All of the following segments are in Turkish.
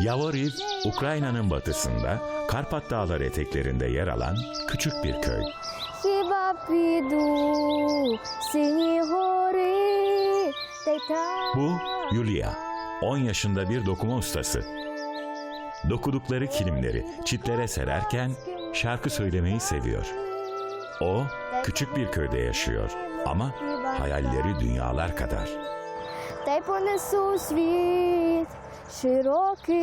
Yavoriv, Ukrayna'nın batısında, Karpat Dağları eteklerinde yer alan küçük bir köy. Хіба піду сині гори, та й там. Bu Yulia, 10 yaşında bir dokuma ustası. Dokudukları kilimleri çitlere sererken şarkı söylemeyi seviyor. O, küçük bir köyde yaşıyor ama hayalleri dünyalar kadar. Та й понесу світ широкий.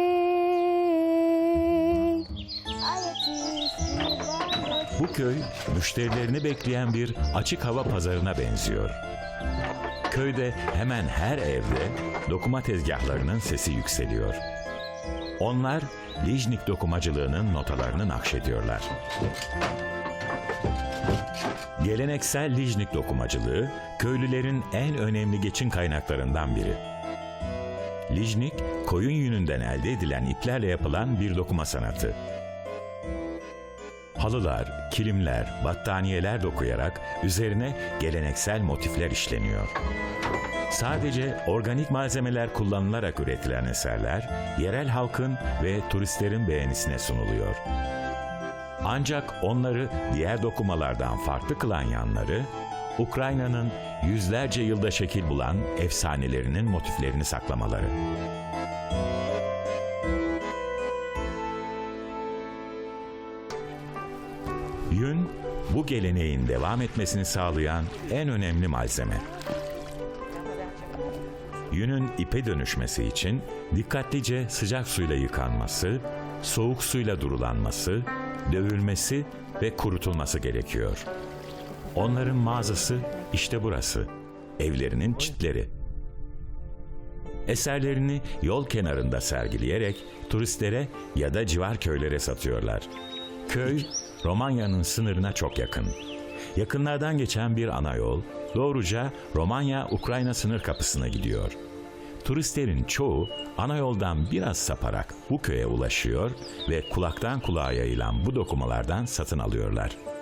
А я ті співаю. Bu köy, müşterilerini bekleyen bir açık hava pazarına benziyor. Köyde hemen her evde dokuma tezgahlarının sesi yükseliyor. Onlar, Lijnik dokumacılığının notalarını nakşediyorlar. Geleneksel Lijnik dokumacılığı, köylülerin en önemli geçim kaynaklarından biri. Lijnik, koyun yününden elde edilen iplerle yapılan bir dokuma sanatı. Halılar, kilimler, battaniyeler dokuyarak üzerine geleneksel motifler işleniyor. Sadece organik malzemeler kullanılarak üretilen eserler, yerel halkın ve turistlerin beğenisine sunuluyor. Ancak onları diğer dokumalardan farklı kılan yanları, Ukrayna'nın yüzlerce yılda şekil bulan efsanelerinin motiflerini saklamaları. Yün, bu geleneğin devam etmesini sağlayan en önemli malzeme. Yünün ipe dönüşmesi için dikkatlice sıcak suyla yıkanması, soğuk suyla durulanması, dövülmesi ve kurutulması gerekiyor. Onların mağazası işte burası, evlerinin çitleri. Eserlerini yol kenarında sergileyerek turistlere ya da civar köylere satıyorlar. Köy, Romanya'nın sınırına çok yakın. Yakınlardan geçen bir ana yol, doğruca Romanya-Ukrayna sınır kapısına gidiyor. Turistlerin çoğu ana yoldan biraz saparak bu köye ulaşıyor ve kulaktan kulağa yayılan bu dokumalardan satın alıyorlar.